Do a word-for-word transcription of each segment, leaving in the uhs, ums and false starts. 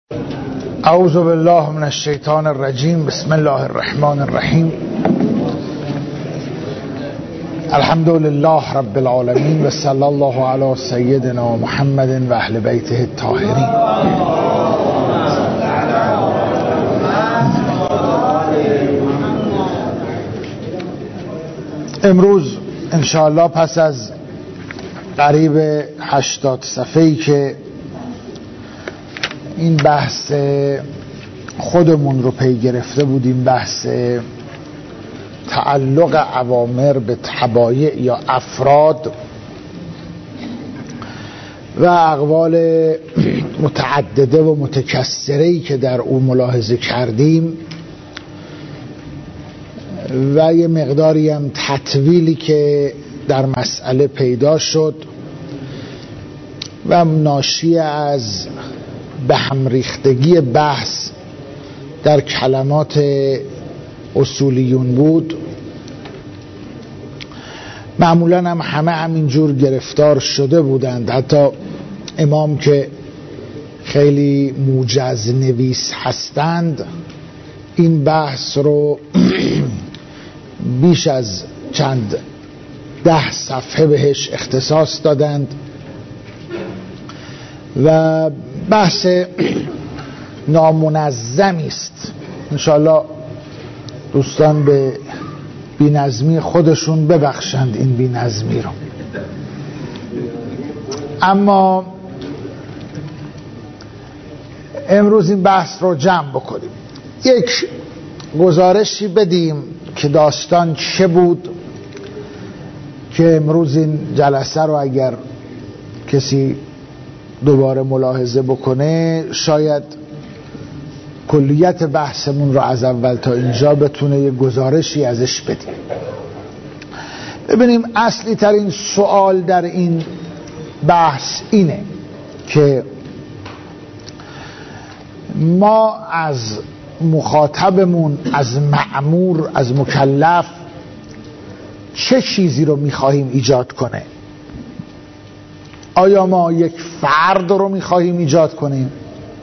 اعوذ بالله من الشیطان الرجیم. بسم الله الرحمن الرحیم. الحمد لله رب العالمین و صلی الله علی سیدنا محمد و اهل بیته الطاهرین. امروز انشاءالله پس از قریب هشتاد صفحه‌ای که این بحث خودمون رو پی گرفته بودیم، بحث تعلق اوامر به تبایع یا افراد و اقوال متعدده و متکثره‌ای که در او ملاحظه کردیم و یه مقداری هم تطویلی که در مسئله پیدا شد و ناشی از به هم ریختگی بحث در کلمات اصولیون بود. معمولا هم همه همینجور گرفتار شده بودند، حتی امام که خیلی موجز نویس هستند این بحث رو بیش از چند ده صفحه بهش اختصاص دادند و بحث نامنظمی است. انشاءالله دوستان به بی‌نظمی خودشون ببخشند این بی‌نظمی رو. اما امروز این بحث رو جمع بکنیم، یک گزارشی بدیم که داستان چه بود، که امروز این جلسه رو اگر کسی دوباره ملاحظه بکنه شاید کلیت بحثمون رو از اول تا اینجا بتونه یه گزارشی ازش بدیم. ببینیم اصلی ترین سوال در این بحث اینه که ما از مخاطبمون، از مأمور، از مکلف چه چیزی رو میخواهیم ایجاد کنه؟ آیا ما یک فرد رو میخواهیم ایجاد کنیم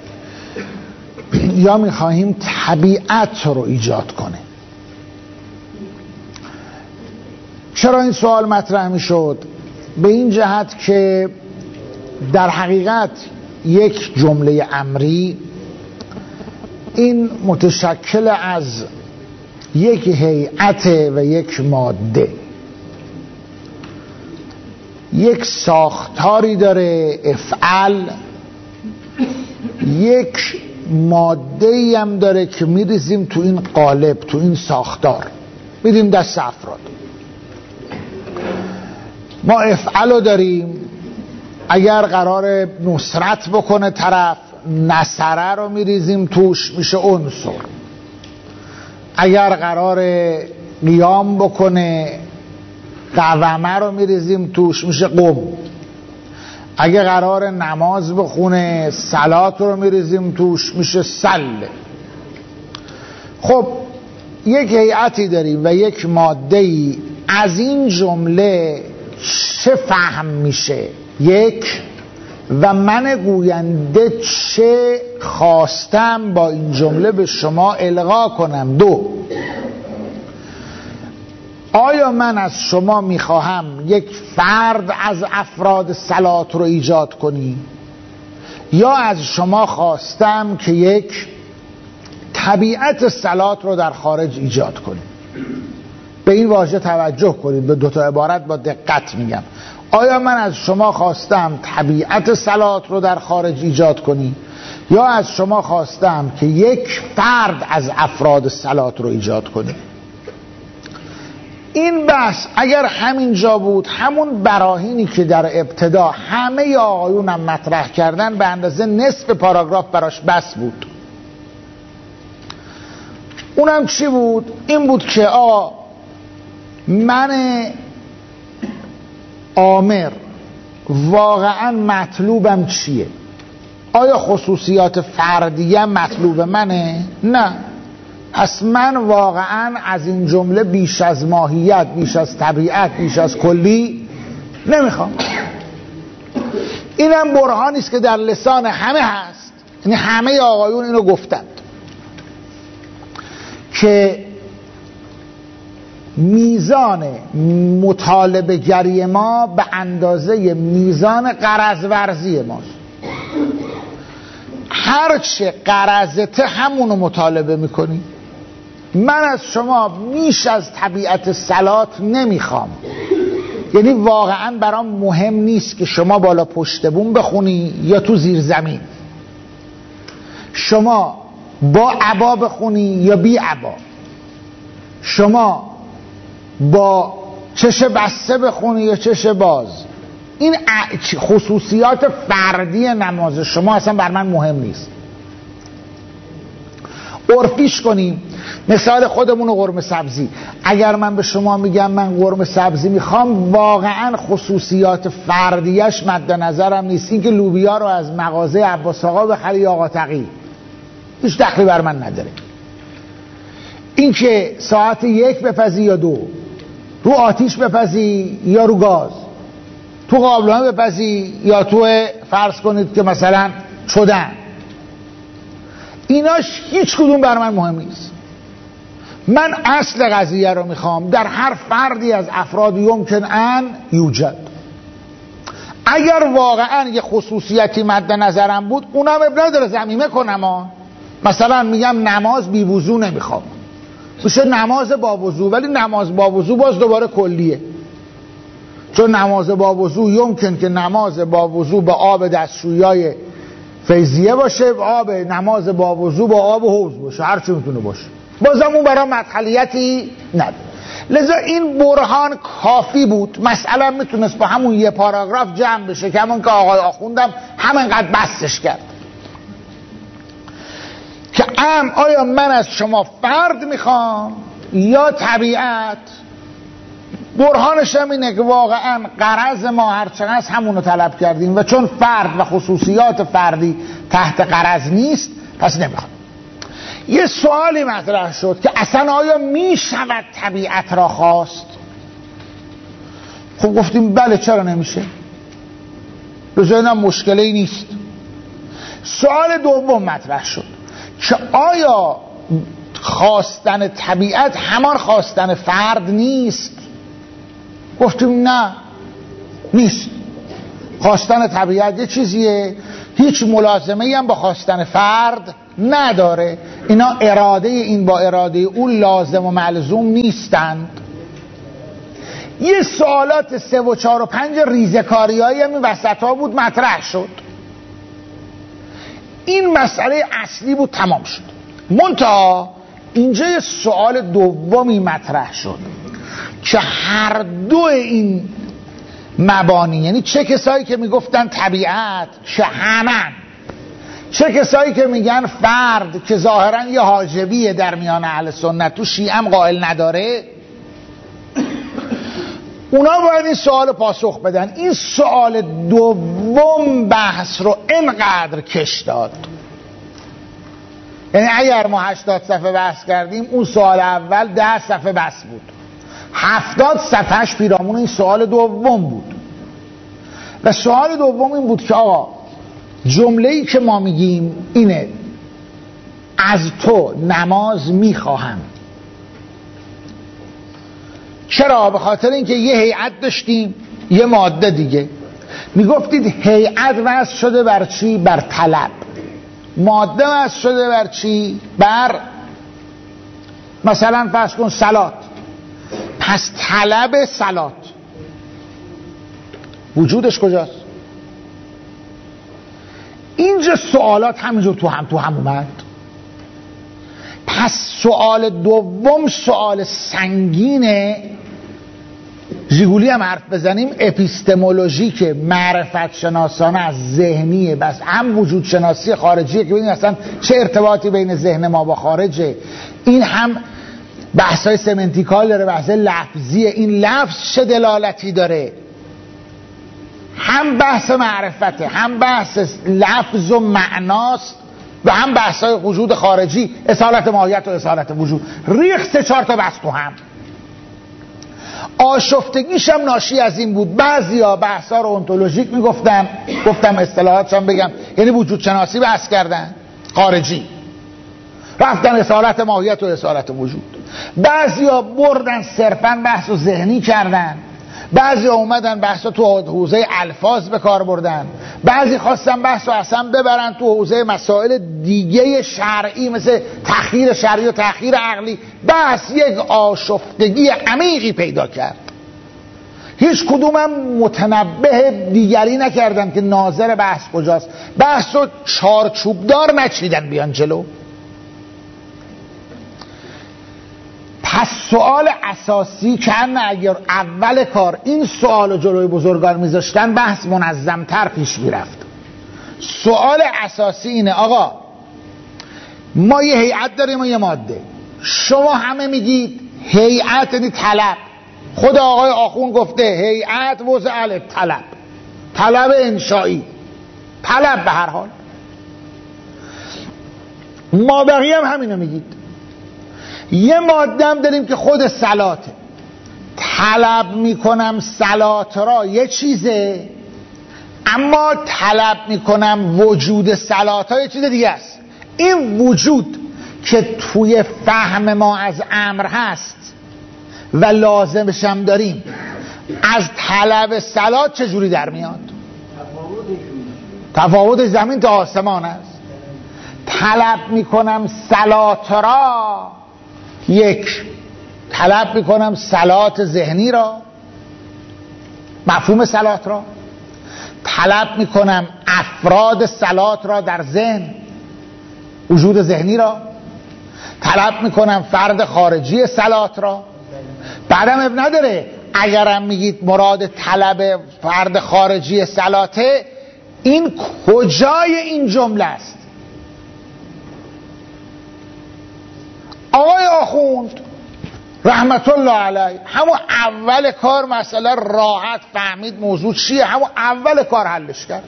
یا میخواهیم طبیعت رو ایجاد کنیم؟ چرا این سوال مطرح میشد؟ به این جهت که در حقیقت یک جمله امری این متشکل از یک هیئت و یک ماده، یک ساختاری داره افعل، یک ماده‌ای هم داره که میریزیم تو این قالب، تو این ساختار میدیم دست افراد. ما افعل رو داریم، اگر قرار نصرت بکنه طرف، نصره رو میریزیم توش میشه عنصر. اگر قرار قیام بکنه قوامه رو میریزیم توش میشه قم. اگه قرار نماز بخونه صلات رو میریزیم توش میشه سل. خب یک هیئتی داریم و یک ماده‌ای. از این جمله چه فهم میشه؟ یک، و من گوینده چه خواستم با این جمله به شما القا کنم؟ دو، آیا من از شما میخواهم یک فرد از افراد صلات رو ایجاد کنی یا از شما خواستم که یک طبیعت صلات رو در خارج ایجاد کنی؟ به این واژه توجه کنید، به دو تا عبارت با دقت میگم. آیا من از شما خواستم طبیعت صلات رو در خارج ایجاد کنی یا از شما خواستم که یک فرد از افراد صلات رو ایجاد کنی؟ این بحث اگر همین جا بود، همون براهینی که در ابتدا همه آقایون هم مطرح کردن به اندازه نصف پاراگراف براش بس بود. اونم چی بود؟ این بود که آ من آمر واقعا مطلوبم چیه؟ آیا خصوصیات فردیه مطلوب منه؟ نه. پس من واقعا از این جمله بیش از ماهیت، بیش از طبیعت، بیش از کلی نمیخوام. اینم برهانی است که در لسان همه هست یعنی همه آقایون اینو گفتند که میزان مطالبه گری ما به اندازه میزان غرض ورزی ماست. هرچه غرضته همونو مطالبه میکنی. من از شما بیش از طبیعت صلات نمیخوام، یعنی واقعا برام مهم نیست که شما بالا پشت بوم بخونی یا تو زیر زمین، شما با عبا بخونی یا بی عبا، شما با چش بسته بخونی یا چش باز. این خصوصیات فردی نماز شما اصلا بر من مهم نیست. عرفیش کنیم، مثال خودمون قرمه سبزی. اگر من به شما میگم من قرمه سبزی میخوام، واقعا خصوصیات فردیش مد نظرم نیست. این که لوبیا رو از مغازه عباس آقا بخری یا آقا تقی هیچ دخلی بر من نداره. این که ساعت یک بپزی یا دو، رو آتیش بپزی یا رو گاز، تو قابلمه بپزی یا تو فرض کنید که مثلا چدن، ایناش هیچ کدوم بر من مهم نیست. من اصل قضیه رو میخوام در هر فردی از افراد یمکن ان یوجد. اگر واقعا یه خصوصیتی مد نظرم بود اونم ابراز داره ضمیمه کنم ها. مثلا میگم نماز بی وضو نمیخوام، میشه نماز با وضو، ولی نماز با وضو باز دوباره کلیه، چون نماز با وضو یمکن که نماز با وضو به آب دستشویای فیضیه باشه، آب نماز با وضو با آب حوض باشه، هر چی میتونه باشه، بازم اون برای مدخلیتی نداره. لذا این برهان کافی بود، مسئله میتونست با همون یه پاراگراف جمع بشه که همون که آقای آخوندم همینقدر بستش کرد که ام آیا من از شما فرد میخوام یا طبیعت. برهانش هم اینه که واقعا غرض ما هرچند از همونو طلب کردیم و چون فرد و خصوصیات فردی تحت غرض نیست پس نمیخوام. یه سوالی مطرح شد که اصلا آیا میشود طبیعت را خواست؟ خب گفتیم بله، چرا نمیشه؟ به ذهنم مشکلی نیست. سوال دوم مطرح شد که آیا خواستن طبیعت همان خواستن فرد نیست؟ گفتیم نه، نیست. خواستن طبیعت یه چیزیه، هیچ ملازمه‌ای هم با خواستن فرد نداره. اینا اراده این با اراده اون لازم و ملزوم نیستند. یه سوالات سه و چهار و پنج ریزکاریایی هم این وسط ها بود مطرح شد. این مسئله اصلی بود، تمام شد. منتها اینجا یه سوال دومی مطرح شد که هر دو این مبانی، یعنی چه کسایی که میگفتن طبیعت، چه همن، چه کسایی که میگن فرد که ظاهرا یه حاجبیه در میان اهل سنت، تو شیعه هم قائل نداره، اونا باید این سوال پاسخ بدن. این سوال دوم بحث رو اینقدر کش داد، یعنی اگر ما هشتاد صفحه بحث کردیم اون سوال اول ده صفحه بس بود، هفتاد صفحهش پیرامون این سوال دوم بود. و سوال دوم این بود که آقا جمله‌ای که ما میگیم اینه: از تو نماز میخواهم. چرا؟ به خاطر اینکه یه هیئت داشتیم، یه ماده دیگه میگفتید هیئت وضع شده بر چی؟ بر طلب. ماده وضع شده بر چی؟ بر مثلا فرض کن صلات. پس طلب صلات وجودش کجاست؟ اینجا سوالات همینجور تو هم تو هم اومد. پس سوال دوم سوال سنگینه. ژیگولی هم حرف بزنیم اپیستمولوژیک، معرفت شناسانه از ذهنیه، بس هم وجود شناسی خارجیه که ببینید اصلا چه ارتباطی بین ذهن ما با خارجه. این هم بحثای سمنتیکال داره، بحث لفظیه، این لفظ چه دلالتی داره، هم بحث معرفته، هم بحث لفظ و معناست، و هم بحثای وجود خارجی، اصالت ماهیت و اصالت وجود. ریخت سه چهار تا بحث تو هم. آشفتگیش هم ناشی از این بود. بعضیا بحثا رو اونتولوژیک میگفتن، گفتم اصطلاحاتش هم بگم، یعنی وجود شناسی بحث کردن خارجی، رفتن اصالت ماهیت و اصالت وجود. بعضیا بردن صرفا بحث و ذهنی کردن، بعضی اومدن بحث تو حوزه الفاظ به کار بردن، بعضی خواستن بحث و اصلا ببرن تو حوزه مسائل دیگه شرعی مثل تأخیر شرعی و تأخیر عقلی. بحث یک آشفتگی عمیقی پیدا کرد. هیچ کدومم متنبه دیگری نکردن که ناظر بحث کجاست. بحث رو چارچوبدار نچیدن بیان جلو. پس سوال اساسی که اگر اول کار این سوال رو جلوی بزرگان میذاشتن بحث منظمتر پیش میرفت. سوال اساسی اینه آقا ما یه هیئت داریم و یه ماده. شما همه میگید هیئت یعنی طلب. خود آقای آخوند گفته هیئت وضع الف طلب، طلب انشایی، طلب به هر حال. ما بقیه هم همینو میگید. یه ماده هم داریم که خود صلاته. طلب میکنم صلات را یه چیزه، اما طلب میکنم وجود صلات ها یه چیز دیگه است. این وجود که توی فهم ما از امر هست و لازمش هم داریم، از طلب صلات چجوری در میاد؟ تفاوت زمین تا آسمان است. طلب میکنم صلات را یک، طلب میکنم صلات ذهنی را، مفهوم صلات را، طلب میکنم افراد صلات را در ذهن، وجود ذهنی را، طلب میکنم فرد خارجی صلات را. بعدم اب نداره اگرم میگید مراد طلب فرد خارجی صلاته، این کجای این جمله است؟ آقای آخوند رحمت الله علیه همون اول کار مسئله راحت فهمید موضوع چیه، همون اول کار حلش کرد.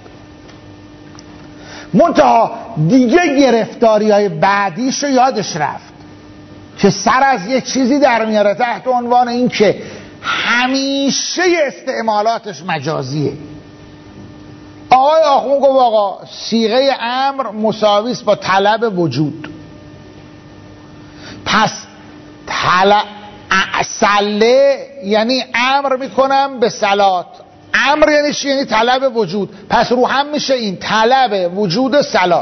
منتها دیگه گرفتاری های بعدیشو یادش رفت که سر از یه چیزی در میاره تحت عنوان این که همیشه استعمالاتش مجازیه. آقای آخوند گفت آقا صیغه امر مساوی است با طلب وجود. پس طلب سله یعنی امر میکنم به صلات. امر یعنی چی؟ یعنی طلب وجود. پس رو هم میشه این طلب وجود صلات.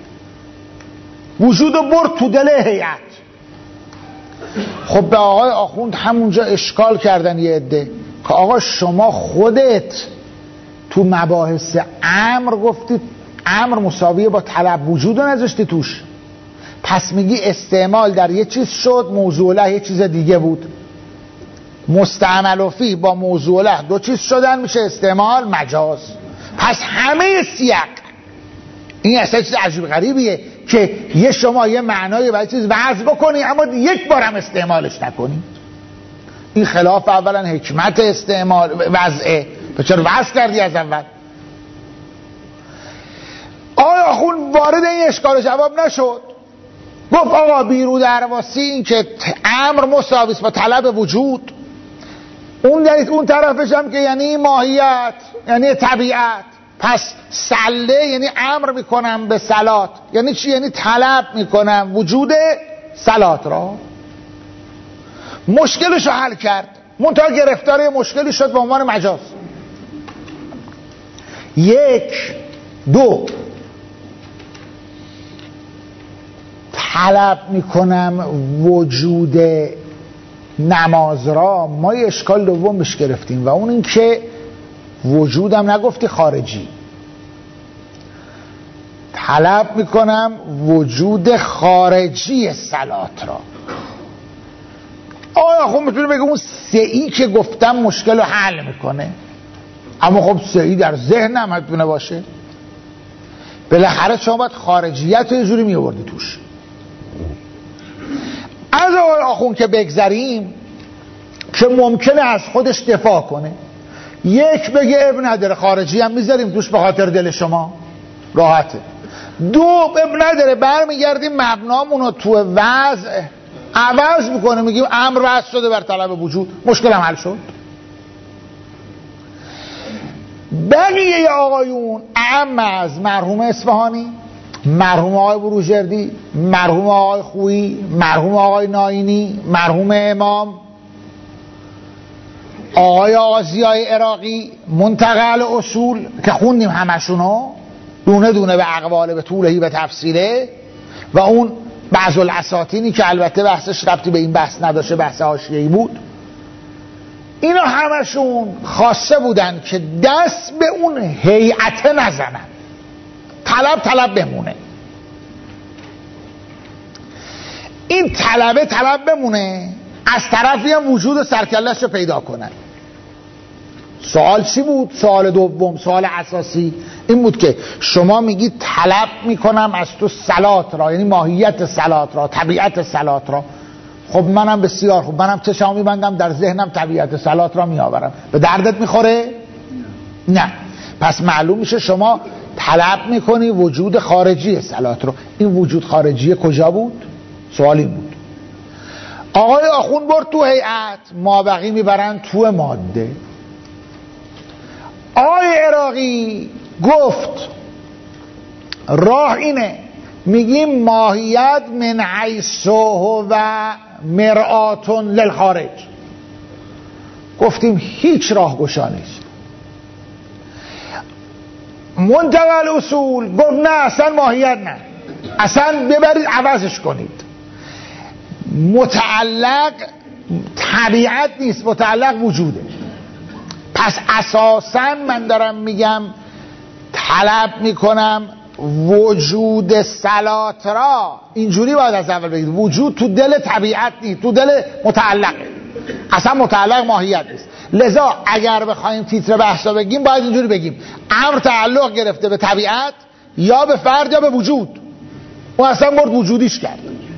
وجود برد تو دل هیئت. خب به آقای آخوند همونجا اشکال کردن یه عده که آقا شما خودت تو مباحث امر گفتید امر مساویه با طلب وجود رو نذاشتی توش. پس میگی استعمال در یه چیز شد، موضوع له یه چیز دیگه بود. مستعمل و فی با موضوع له دو چیز شدن میشه استعمال مجاز. پس همه سیاق این اصلا چیز عجیب غریبیه که یه شما یه معنای برای چیز وضع بکنی اما یک بارم استعمالش نکنی. این خلاف اولا حکمت استعمال وضعه. به چرا وضع کردی از اول؟ آقای آخوند وارد این اشکال جواب نشد. گفت آقا بیرو درواسی این که امر مساویست با طلب وجود، اون در اون طرفش هم که یعنی ماهیت یعنی طبیعت. پس سله یعنی امر میکنم به صلات یعنی چی؟ یعنی طلب میکنم وجود صلات را. مشکلش رو حل کرد. منتها گرفتار مشکلی شد به عنوان مجاز. یک دو طلب میکنم وجود نماز را، ما یه اشکال دوم بهش گرفتیم و اون این که وجودم نگفتی خارجی. طلب میکنم وجود خارجی صلات را. آیا خب میتونه بگه اون سعی که گفتم مشکل رو حل میکنه، اما خب سعی در ذهن هم میتونه باشه. بالاخره شما باید خارجیت رو یه جوری میوردی توش. از آقای آخوند که بگذریم که ممکنه از خودش دفاع کنه، یک بگه اب نداره خارجی هم میذاریم توش به خاطر دل شما راحته. دو اب نداره برمیگردیم مبنامون رو تو وضع عوض میکنه، میگیم امر وضع شده بر طلب وجود، مشکل هم حل شد. بقیه آقایون اعم از مرحوم اصفهانی، مرحوم آقای بروجردی، مرحوم آقای خویی، مرحوم آقای ناینی، مرحوم امام، آقای آزیای عراقی، منتقل اصول که خوندیم همشونو دونه دونه به اقوال به طولهی به تفصیله، و اون بعض الاساطینی که البته بحثش ربطی به این بحث نداشته، بحث حاشیه‌ای بود. اینا همشون خواسته بودن که دست به اون هیئت نزنن، طلب طلب بمونه. این طلبه طلب بمونه، از طرفی هم وجود سرکلش رو پیدا کنن. سوال چی بود؟ سوال دوم، سوال اساسی این بود که شما میگی طلب میکنم از تو صلات را، یعنی ماهیت صلات را، طبیعت صلات را. خب منم بسیار خوب، منم چشمو میبندم در ذهنم طبیعت صلات را میآورم، به دردت میخوره؟ نه. پس معلوم میشه شما طلب میکنی وجود خارجی صلات رو. این وجود خارجی کجا بود؟ سوال این بود. آقای آخوند برد تو هیئت، مابقی میبرن تو ماده. آقای عراقی گفت راه اینه، میگیم ماهیت من حیث و مرآتون للخارج. گفتیم هیچ راهگشا نیست. منتقل اصول گفت نه اصلا ماهیت نه، اصلا ببرید عوضش کنید. متعلق طبیعت نیست، متعلق وجوده. پس اساسا من دارم میگم طلب میکنم وجود صلات را. اینجوری باید از اول بگید وجود تو دل طبیعت نیست، تو دل متعلقه، اصلا متعلق ماهیت نیست. لذا اگر بخوایم تیتر بحثا بگیم باید اینجوری بگیم امر تعلق گرفته به طبیعت یا به فرد یا به وجود. اون اصلا برد وجودیش کرد.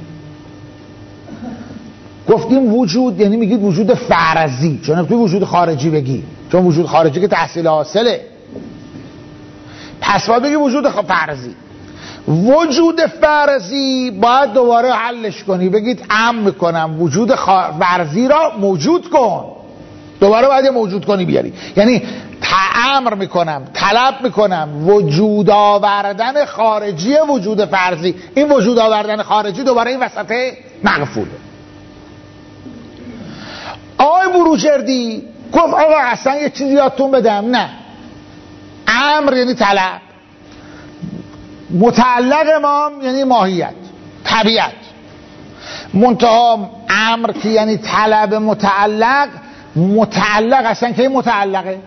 گفتیم وجود یعنی میگید وجود فرضی، چون توی وجود خارجی بگی، چون وجود خارجی که تحصیل حاصله. پس باید بگی وجود فرضی. وجود فرضی باید دوباره حلش کنی، بگید امر میکنم وجود فرضی را موجود کن. دوباره باید موجود کنی بیاری، یعنی امر میکنم طلب میکنم وجود آوردن خارجی وجود فرضی. این وجود آوردن خارجی دوباره این وسطه مغفوله. آقای بروجردی گفت آقا اصلا یه چیزی یادتون بدم، نه امر یعنی طلب، متعلق ما یعنی ماهیت طبیعت، منتها امر که یعنی طلب متعلق، متعلق اصلا که متعلقه،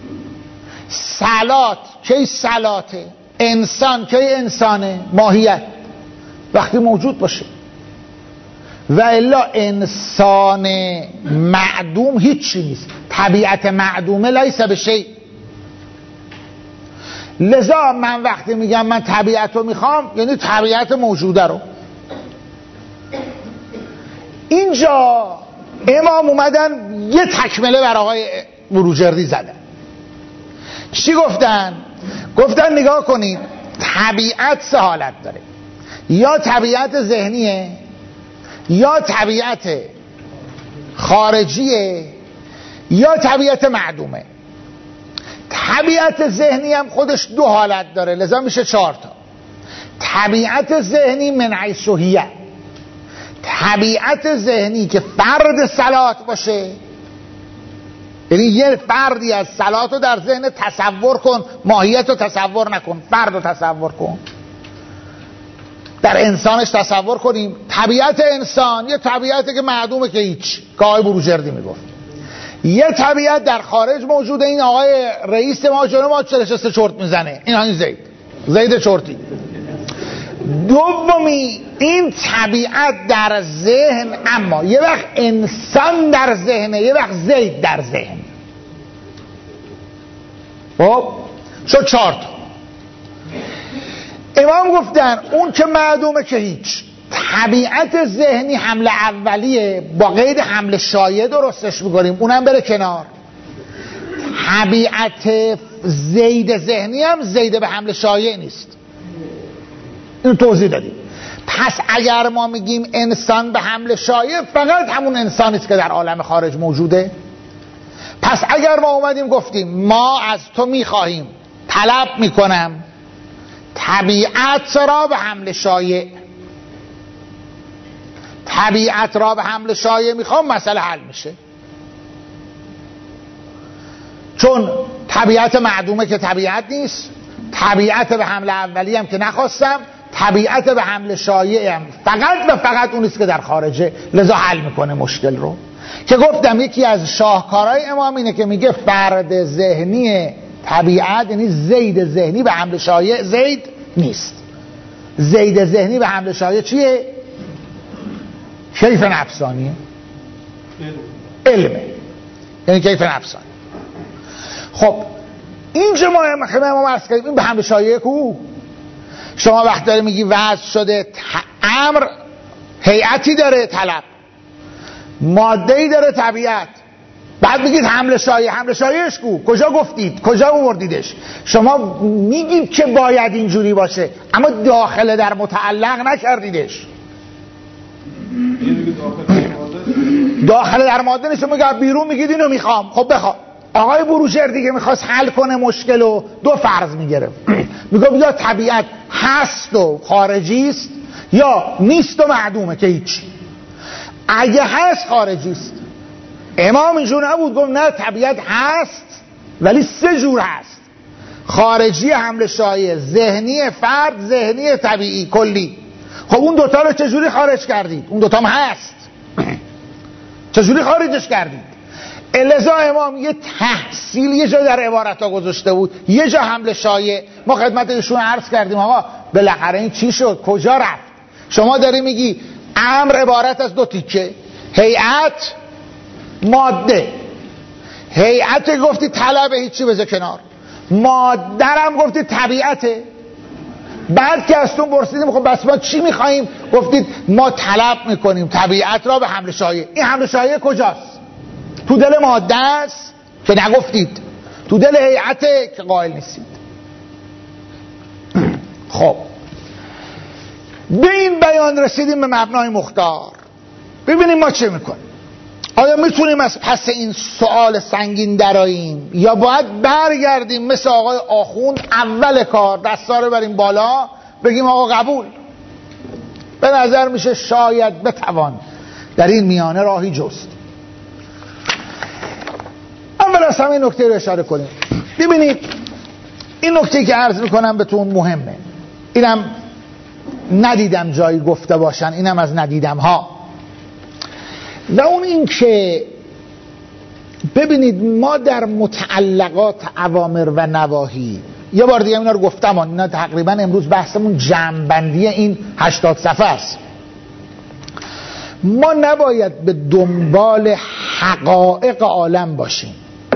صلات که صلاته، انسان که انسانه، ماهیت وقتی موجود باشه. و الا انسان معدوم هیچی نیست، طبیعت معدومه لیس به شیء. لذا من وقتی میگم من طبیعت رو میخوام یعنی طبیعت موجوده رو. اینجا امام اومدن یه تکمله بر آقای بروجردی زدن. چی گفتن؟ گفتن نگاه کنید طبیعت سه حالت داره، یا طبیعت ذهنیه، یا طبیعت خارجیه، یا طبیعت معدومه. طبیعت ذهنی هم خودش دو حالت داره، لذا میشه چهار تا. طبیعت ذهنی من حیث هیه، طبیعت ذهنی که فرد صلات باشه، یعنی یه فردی از صلات رو در ذهن تصور کن، ماهیت رو تصور نکن، فرد رو تصور کن. در انسانش تصور کنیم. طبیعت انسان یه طبیعتی که معدومه که هیچ، که آقای بروجردی میگفت. یه طبیعت در خارج موجوده، این آقای رئیس ما جلو ما چلشسته چرت میزنه، این همین زید زید چرتی. دومی این طبیعت در ذهن، اما یه وقت انسان در ذهنه، یه وقت زید در ذهن. خب شد چهار تا. امام گفتن اون که معدومه که هیچ، طبیعت ذهنی حمله اولیه، با قید حمله شایع درستش میکنیم، اونم بره کنار. طبیعت زید ذهنی هم زید به حمله شایع نیست، این توضیح دادیم. پس اگر ما میگیم انسان به حمله شایع، فقط همون انسانیست که در عالم خارج موجوده. پس اگر ما اومدیم گفتیم ما از تو میخواهیم، طلب میکنم طبیعت را به حمل شایع، طبیعت را به حمل شایع میخوام، مسئله حل میشه. چون طبیعت معدومه که طبیعت نیست، طبیعت به حمل اولی هم که نخواستم، طبیعت به حمل شایع هم فقط و فقط اونیست که در خارجه، لذا حل میکنه مشکل رو. که گفتم یکی از شاهکارهای امام اینه که میگه فرد ذهنی طبیعت، یعنی زید ذهنی به حمل شایع زید نیست. زید ذهنی به حمل شایع چیه؟ کیف نفسانیه، علمه، یعنی کیف نفسانی. خب اینجا ما امام عرض کردیم این به حمل شایع کو. شما وقت داره میگی وضع شده امر، هیئتی داره طلب، ماده‌ای داره طبیعت، بعد میگید حمل شایع. حمل شایعش کو؟ کجا گفتید؟ کجا آوردیدش؟ شما میگید که باید اینجوری باشه اما داخل در متعلق نکردیدش. داخل در ماده نیست، میگه بیرون میگید اینو میخوام. خب بخوام. آقای بروجر دیگه میخواست حل کنه مشکل و دو فرض میگرفت. میگه یا طبیعت هست و خارجی است یا نیست و معدومه که هیچ. اگه هست خارجی است. امام اینجور نبود، گفت نه طبیعت هست ولی سه جور هست: خارجی حمل شایع، ذهنی فرد، ذهنی طبیعی کلی. خب اون دوتا رو چجوری خارج کردید؟ اون دوتا هم هست. چجوری خارجش کردید؟ لذا امام یه تحصیل یه جا در عبارت ها گذاشته بود، یه جا حمل شایع. ما خدمت ایشون عرض کردیم آقا بالاخره این چی شد؟ کجا رفت؟ شما داری میگی امر عبارت از دو تیکه، هیئت، ماده. هیئت گفتی طلب، هیچی بذار کنار. ماده هم گفتی طبیعته. بعد که از تو پرسیدیم خب بس ما چی میخواییم؟ گفتید ما طلب میکنیم طبیعت را به حمل شایع. این حمل شایع کجاست؟ تو دل ماده است که نگفتید، تو دل هیئته که قائل نیستید. خب به این بیان رسیدیم به مبنای مختار. ببینیم ما چه میکنیم. آیا میتونیم از پس این سوال سنگین دراییم یا باید برگردیم مثل آقای آخوند اول کار دستا رو بریم بالا بگیم آقا قبول؟ به نظر میشه شاید بتوان در این میانه راهی جست. اول از همه نکته رو اشاره کنیم. ببینید این نکته که عرض میکنم بهتون مهمه، اینم ندیدم جایی گفته باشن، اینم از ندیدم ها. و اون این که ببینید ما در متعلقات اوامر و نواهی، یه بار دیگه اینا رو گفتم، اینا تقریبا امروز بحثمون جمع‌بندی این هشتاد صفحه است. ما نباید به دنبال حقایق عالم باشیم،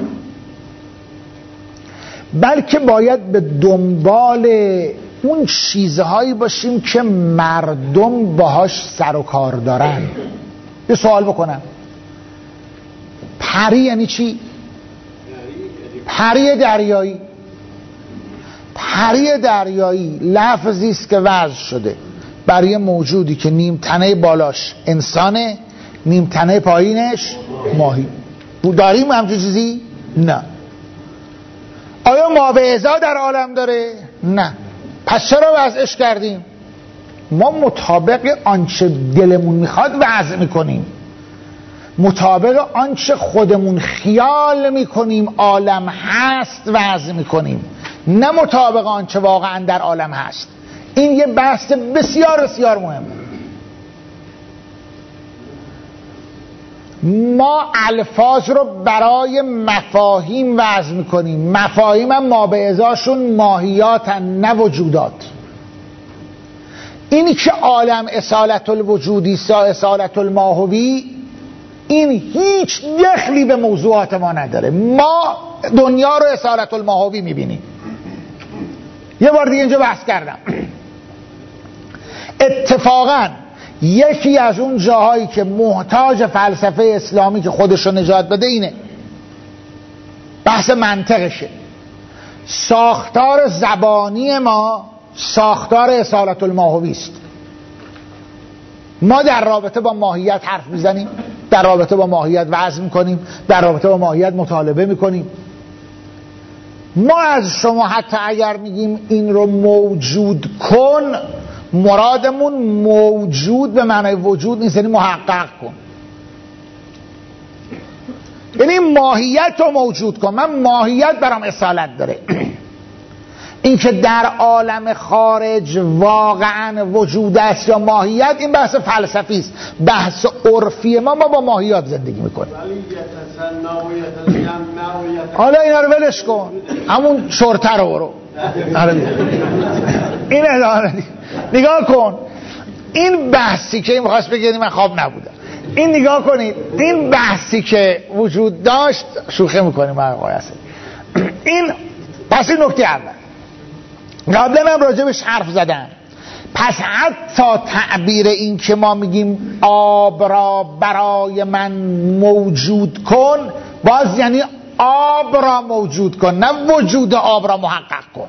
بلکه باید به دنبال اون چیزهایی باشیم که مردم باهاش سر و کار دارن. یه سوال بکنم، پری یعنی چی؟ پری دریایی. پری دریایی لفظی است که وضع شده برای موجودی که نیم تنه بالاش انسانه، نیم تنه پایینش ماهی. داریم همچون چیزی؟ نه. آیا ماوعظه در عالم داره؟ نه. پس چرا وضعش کردیم؟ ما مطابق آنچه دلمون میخواد وضع میکنیم، مطابق آنچه خودمون خیال میکنیم عالم هست وضع میکنیم، نه مطابق آنچه واقعا در عالم هست. این یه بحث بسیار بسیار مهمه. ما الفاظ رو برای مفاهیم وضع میکنیم، مفاهیم هم مابعضاشون ماهیاتن نه وجودات. اینی که عالم اصالت الوجودی سا اصالت الماهوی، این هیچ دخلی به موضوعات ما نداره. ما دنیا رو اصالت الماهوی میبینیم. یه بار دیگه اینجا بحث کردم، اتفاقا یکی از اون جاهایی که محتاج فلسفه اسلامی که خودشو نجات بده اینه، بحث منطقشه. ساختار زبانی ما ساختار اصالت الماهوی است. ما در رابطه با ماهیت حرف میزنیم، در رابطه با ماهیت وعظ میکنیم، در رابطه با ماهیت مطالبه میکنیم. ما از شما حتی اگر میگیم این رو موجود کن، مرادمون موجود به معنای وجود نیست، یعنی محقق کن، یعنی ماهیت رو موجود کن. من ماهیت برام اصالت داره. این که در عالم خارج واقعا وجود است یا ماهیت، این بحث فلسفی است، بحث عرفی ما ما با ماهیات زندگی میکنیم. حالا اینا رو ولش کن، همون شورتر رو برو این اداره نگاه کن. این بحثی که این میخواست بگید من خواب نبودم، این نگاه کنید، این بحثی که وجود داشت، شوخی میکنیم آقای حسن. این پس این نکته اول قبلا هم راجبش حرف زدم. پس حتی تعبیر این که ما میگیم آب را برای من موجود کن، باز یعنی آب را موجود کن، نه وجود آب را محقق کن.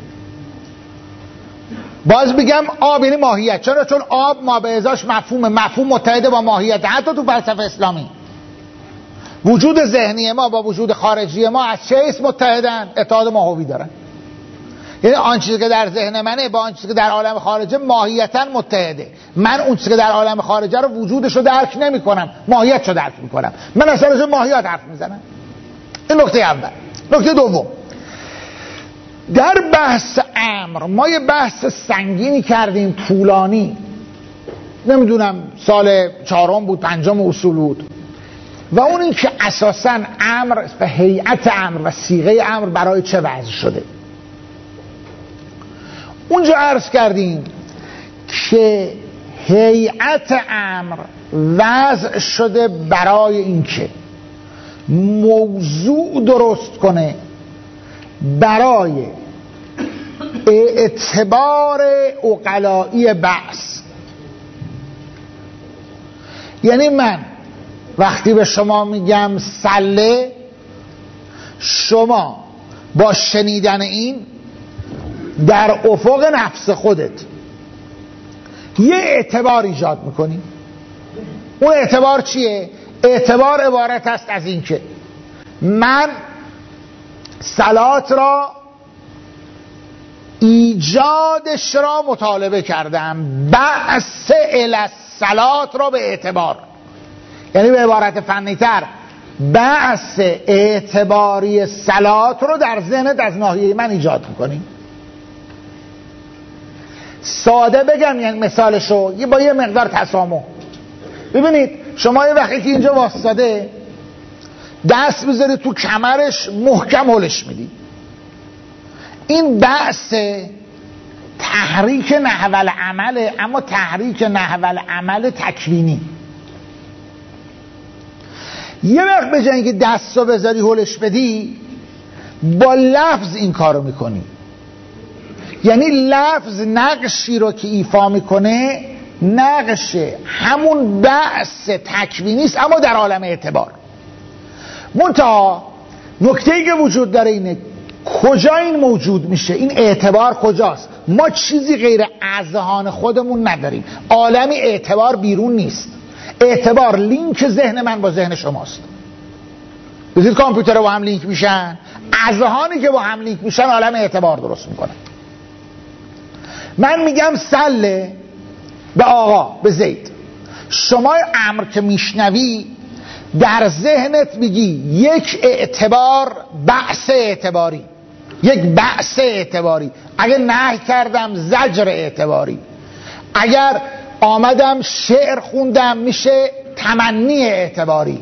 باز بگم آب یعنی ماهیت. چرا؟ چون آب ما به ازاش مفهوم مفهوم متحد با ماهیت. حتی تو فلسفه اسلامی وجود ذهنی ما با وجود خارجی ما از چه اسم متحدن؟ اتحاد ماهوی دارن. یعنی آن چیزی که در ذهن منه با آن چیزی که در عالم خارجه ماهیتاً متحده. من اون چیزی که در عالم خارجه رو وجودش رو درک نمی کنم، ماهیتش رو درک می کنم. من اصلا راجع به ماهیت حرف میزنم. این نکته اول. نکته دوم، در بحث امر ما یه بحث سنگینی کردیم، طولانی، نمیدونم سال چهارم بود پنجم اصول بود، و اون این که اساساً امر و هیئت امر و صیغه امر برای چه وضع شده. اونجا عرض کردیم که هیئت امر وضع شده برای اینکه موضوع درست کنه برای اعتبار عقلایی بحث. یعنی من وقتی به شما میگم سله، شما با شنیدن این در افق نفس خودت یه اعتبار ایجاد میکنی. اون اعتبار چیه؟ اعتبار عبارت است از این که من صلات را ایجادش را مطالبه کردم، بعث الی صلات را به اعتبار، یعنی به عبارت فنی تر بعث اعتباری صلات رو در ذهنت از ناحیه من ایجاد میکنی. ساده بگم یعنی مثالشو یه با یه مقدار تسامح. ببینید شما یه وقتی که اینجا واسطاده دست بذاری تو کمرش محکم هلش میدی، این بحث تحریک نحو العمله، اما تحریک نحو العمل تکوینی. یه وقت به جای اینکه دستو بذاری هلش بدی، با لفظ این کارو میکنی. یعنی لفظ نقشی رو که ایفا میکنه نقش همون بحث تکوینی است، اما در عالم اعتبار. منتها نکته‌ای که وجود داره اینه کجا این موجود میشه، این اعتبار کجاست. ما چیزی غیر اذهان خودمون نداریم، عالم اعتبار بیرون نیست. اعتبار لینک ذهن من با ذهن شماست. ببینید کامپیوتر با هم لینک میشن، اذهانی که با هم لینک میشن عالم اعتبار درست میکنن. من میگم سله به آقا، به زید، شما امر که میشنوی در ذهنت میگی یک اعتبار، بحث اعتباری، یک بحث اعتباری. اگه نهی کردم زجر اعتباری، اگر آمدم شعر خوندم میشه تمنی اعتباری.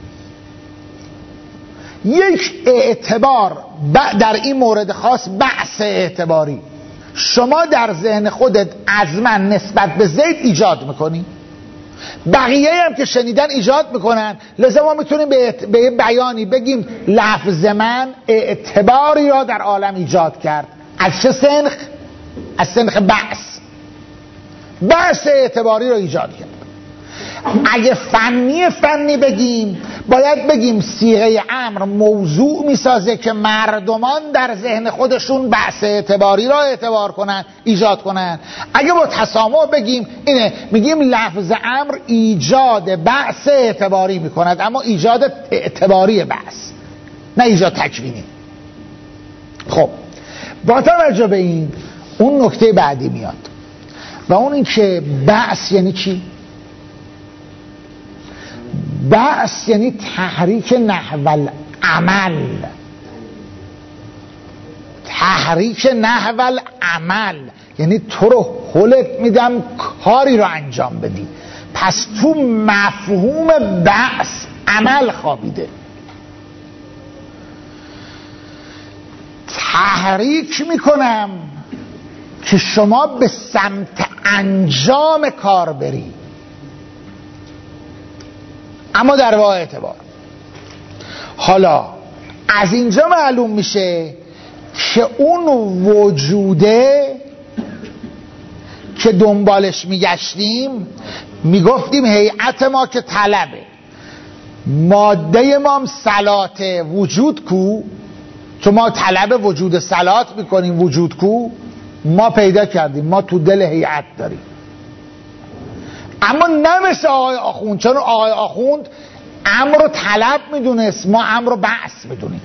یک اعتبار در این مورد خاص بحث اعتباری شما در ذهن خودت از من نسبت به زید ایجاد میکنی، بقیه هم که شنیدن ایجاد میکنن. لذا ما میتونیم به, به یه بیانی بگیم لفظ من اعتباری را در عالم ایجاد کرد. از چه سنخ؟ از سنخ بحث. بحث اعتباری را ایجاد کرد. اگه فنی فنی بگیم باید بگیم صیغه امر موضوع میسازه که مردمان در ذهن خودشون بحث اعتباری را اعتبار کنن، ایجاد کنن. اگه با تسامح بگیم اینه، میگیم لفظ امر ایجاد بحث اعتباری میکند، اما ایجاد اعتباری بحث، نه ایجاد تکوینی. خب با توجه به این، اون نکته بعدی میاد و اون این که بحث یعنی چی؟ بحث یعنی تحریک نحو العمل، تحریک نحو العمل یعنی تو رو حلت میدم کاری رو انجام بدی. پس تو مفهوم بحث عمل خوابیده. تحریک میکنم که شما به سمت انجام کار بری، اما در واقع اعتبار. حالا از اینجا معلوم میشه که اون وجوده که دنبالش میگشتیم، میگفتیم هیئت ما که طلبه، ماده ما هم صلات وجود کو، چون ما طلب وجود صلات میکنیم، وجود کو ما پیدا کردیم، ما تو دل هیئت داریم. اما نمیشه آقای آخوند، چون آقای آخوند امر رو طلب میدونست، ما امر رو بحث میدونیم.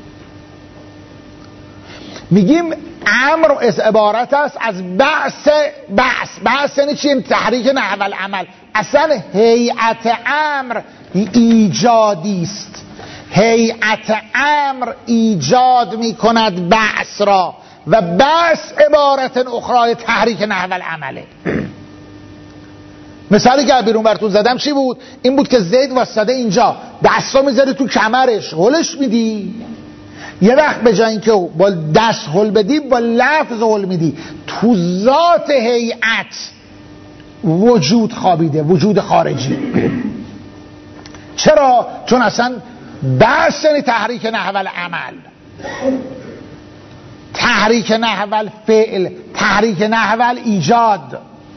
میگیم امر از عبارت است از بحث. بحث بحث یعنی چی؟ تحریک نحو العمل. اصلا هیئت امر ایجادی است، هیئت امر ایجاد میکند بحث را و بحث عبارت اخرى تحریک نحو العمله. مثالی که بیرون براتون زدم چی بود؟ این بود که زید واسطه اینجا دستا میذاری تو کمرش، هلش میدی. یه وقت به جای اینکه با دست هل بدی با لفظ هل میدی. تو ذات هیئت وجود خوابیده، وجود خارجی. چرا؟ چون اصلا بحث یعنی تحریک نحو العمل، تحریک نحو الفعل، تحریک نحو الایجاد.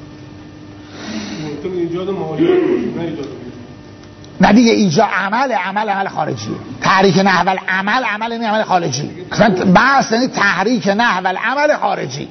ایجاد مالی نه ایجاد، نه دیگه ایجاد عمل، عمل عمل خارجیه. تحریک نحو العمل عمل یعنی عمل خارجی. اصلا بحث یعنی تحریک نحو العمل خارجی.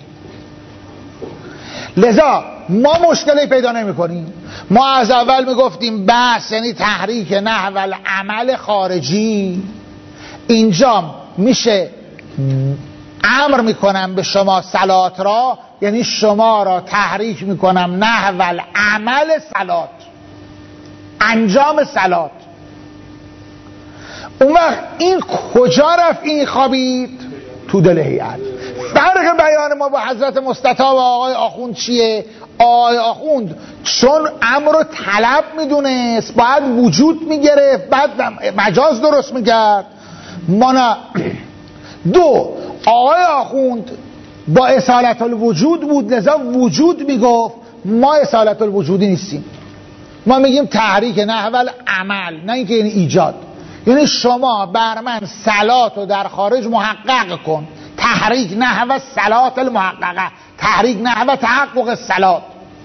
لذا ما مشکلی پیدا نمی کنیم. ما از اول می گفتیم بحث یعنی تحریک نحو العمل خارجی. اینجا میشه امر میکنم به شما صلات را، یعنی شما را تحریک میکنم نحو العمل صلات، انجام صلات. اون وقت این کجا رفت؟ این خوابید تو دل هیئت. فرق بیان ما با حضرت مستطاب و آقای آخوند چیه؟ آقای آخوند چون امر رو طلب میدونست، باید وجود میگرفت، بعد مجاز درست میکرد. ما نه. دو، آقای آخوند با اصالت الوجود بود، لذا وجود میگفت. ما اصالت الوجودی نیستیم، ما میگیم تحریک نحو العمل، نه اینکه یعنی ایجاد. یعنی شما بر من صلات رو در خارج محقق کن، تحریک نحو صلات المحققه، تحریک نحو تحقق صلات.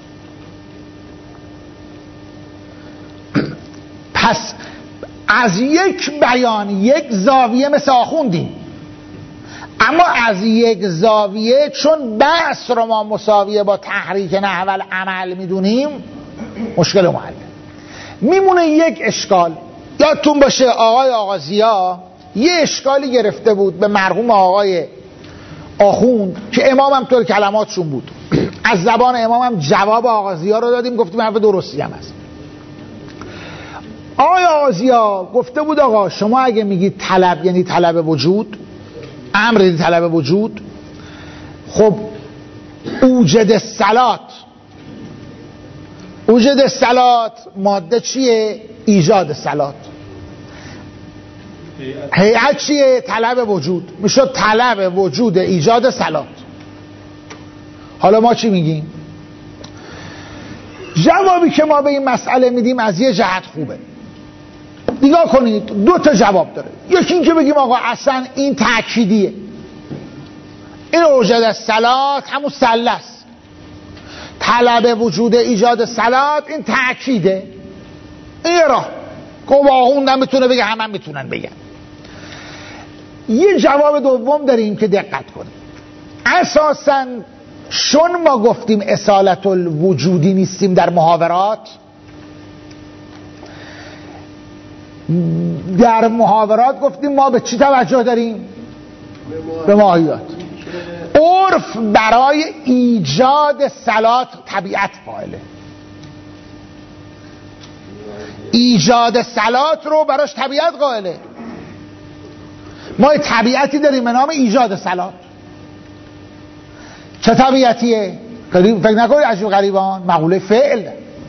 پس از یک بیان یک زاویه مثل آخوندیم، اما از یک زاویه چون بحث رو ما مساویه با تحریک نحو العمل میدونیم، مشکل محل. میمونه یک اشکال. یادتون باشه آقای آغازیا یه اشکالی گرفته بود به مرحوم آقای آخوند که امام هم طور کلماتشون بود. از زبان امام هم جواب آغازیا رو دادیم، گفتیم حرف درستی هم هست. آقای آغازیا گفته بود آقا شما اگه میگید طلب یعنی طلب وجود، امر یعنی طلب وجود، خب اوجد صلات، اوجد صلات ماده چیه؟ ایجاد صلات. هیئت چیه؟ طلب وجود. میشد طلب وجود ایجاد صلات. حالا ما چی میگیم؟ جوابی که ما به این مسئله میدیم از یه جهت خوبه. نگاه کنید دو تا جواب داره. یکی این که بگیم آقا اصلا این تأکیدیه، این اوجد صلات همون سله است، طلب وجود ایجاد صلات این تأکیده. این یه راه. گواهون میتونه بگه، همه هم میتونن بگن. یه جواب دوم داریم که دقت کنیم. اساساً چون ما گفتیم اصالت الوجودی نیستیم در محاورات، در محاورات گفتیم ما به چی توجه داریم؟ به ماهیات. عرف برای ایجاد صلات طبیعت فاعله، ایجاد صلات رو براش طبیعت قائله. ما طبیعتی داریم به نام ایجاد صلات. چه طبیعتیه؟ فکر نکنید عجیب غریبان. مقوله فعل.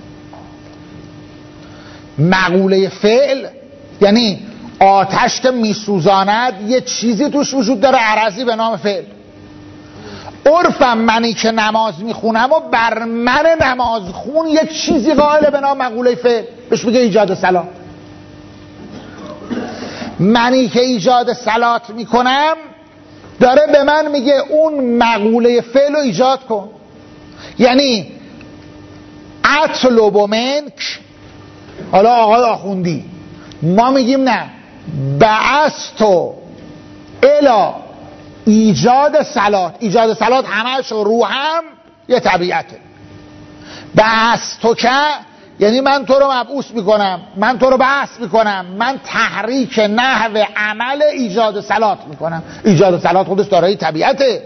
مقوله فعل یعنی آتش که میسوزاند یه چیزی توش وجود داره، عرضی به نام فعل. عرفم منی که نماز میخونم و بر من نماز خون یک چیزی قائله به نام مقوله فعل، بهش میگه ایجاد صلات. منی که ایجاد صلات میکنم داره به من میگه اون مقوله فعل رو ایجاد کن. یعنی اطلب منک، حالا آقای آخوندی، ما میگیم نه، بعثتو الی ایجاد صلات. ایجاد صلات همش رو هم یه طبیعته. بعثتو که یعنی من تو رو مبعوث میکنم، من تو رو بعث میکنم، من تحریک نحو عمل ایجاد صلات میکنم. ایجاد صلات خودش دارای طبیعته،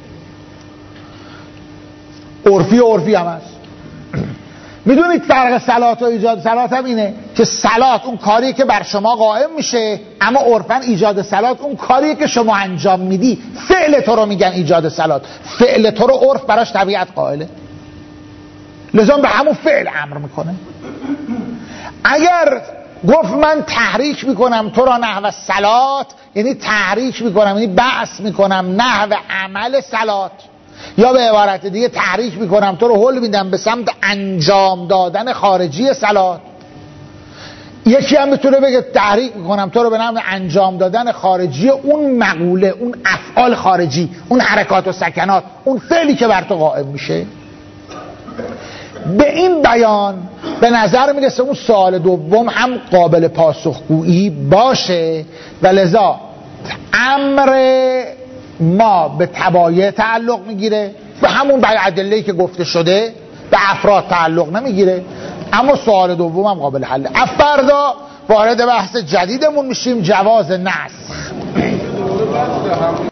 عرفی عرفی هم هست. میدونید فرق صلات و ایجاد صلات هم اینه که صلات اون کاریه که بر شما قائم میشه، اما عرفاً ایجاد صلات اون کاریه که شما انجام میدی. فعل تو رو میگن ایجاد صلات، فعل تو رو عرف براش طبیعت قائله، لذا به همون فعل امر میکنه. اگر گفت من تحریک میکنم تو را نحو صلات، یعنی تحریک میکنم یعنی بعث میکنم نحو عمل صلات، یا به عبارت دیگه تحریک میکنم تو رو هل میدم به سمت انجام دادن خارجی صلات. یکی هم میتونه بگه تحریک میکنم تو رو به نام انجام دادن خارجی اون مقوله، اون افعال خارجی، اون حرکات و سکنات، اون فعلی که بر تو قائم میشه. به این بیان به نظر میرسه اون سوال دوم هم قابل پاسخگویی باشه و لذا امر ما به تبایع تعلق میگیره، به همون به ادله‌ای که گفته شده، به افراد تعلق نمیگیره. اما سوال دوم هم قابل حله. فردا وارد بحث جدیدمون میشیم، جواز نسخ.